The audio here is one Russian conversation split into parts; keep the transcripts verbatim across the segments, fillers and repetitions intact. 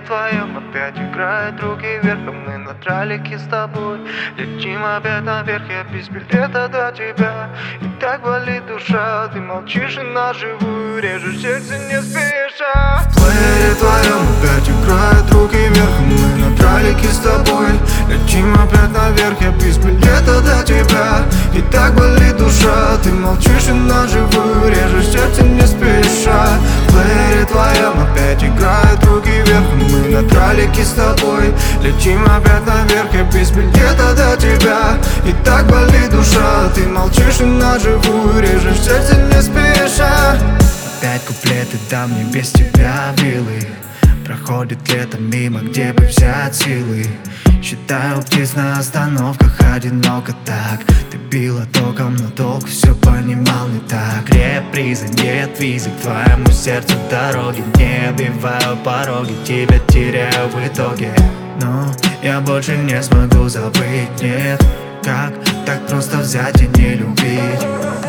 твоем опять играют руки вверх, а мы на тралике с тобой летим опять наверх. Я без билета до тебя, и так болит душа. Ты молчишь и на живую режешь сердце не спеша. В плеере твоем опять играют руки вверх, а мы на тралике с тобой летим опять наверх. Я без билета до тебя, и так болит душа. Ты молчишь и на живую режешь сердце не спеша. В плеере твоем опять играют руки вверх, а мы на тралике с тобой летим опять наверх. Я без билета до тебя, и так болит душа. Ты молчишь и на живую режешь сердце не спеша. Опять куплеты дам мне без тебя вилы. Проходит лето мимо, где бы взять силы. Считаю птиц на остановках, одиноко так. Ты била током, но толк все понимал не так. Реприза, нет визы к твоему сердцу дороги. Не обиваю пороги, тебя теряю в итоге. Но я больше не смогу забыть, нет. Как так просто взять и не любить?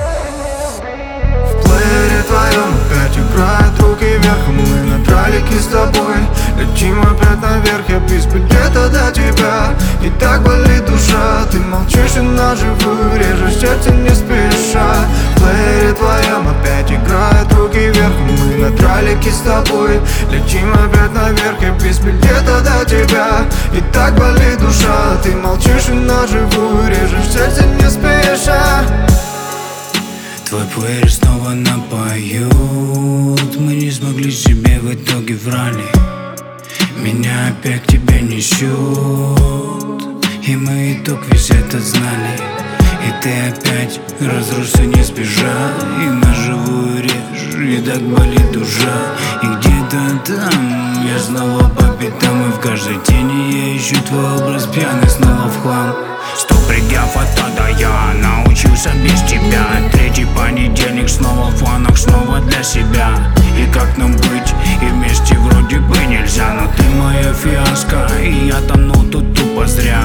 В плеере твоем опять играют руки вверх, а мы на тралике с тобой летим опять наверх. Я без билета до тебя, и так болит душа. Ты молчишь и на живую режешь сердце не спеша. В плеере твоем опять играют руки вверх, а мы на тралике с тобой летим опять наверх. Я без билета до тебя, и так болит душа. Ты молчишь и на живую режешь сердце не спеша. Твой плеер снова напоют. Мы не смогли себе в итоге врали. Меня опять к тебе несет, и мы итог весь этот знали. И ты опять разросся, не сбежал, и на живую режь, и так болит душа. И где-то там я снова по пятам, и в каждой тени я ищу твой образ пьяный снова в хлам. Сто пригав от тогда я научился без тебя. Третий понедельник снова в планах, снова для себя. И как нам быть, и вместе вроде бы нельзя. Но ты моя фиаско, и я тону тут тупо зря.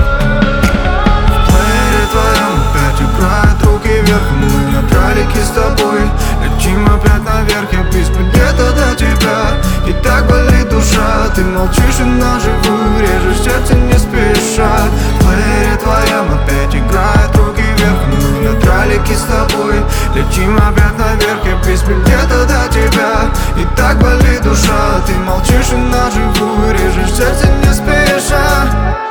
В плеере твоем опять играют руки вверх, а мы на тралике с тобой летим опять наверх. Я без билета до тебя, и так болит душа. Ты молчишь и на живую режешь сердце не спеша. В плеере твоем опять играют руки вверх, а мы на тралике с тобой летим опять наверх. Я без билета до тебя, и так болит душа. Ты молчишь и на живую режешь сердце не спеша.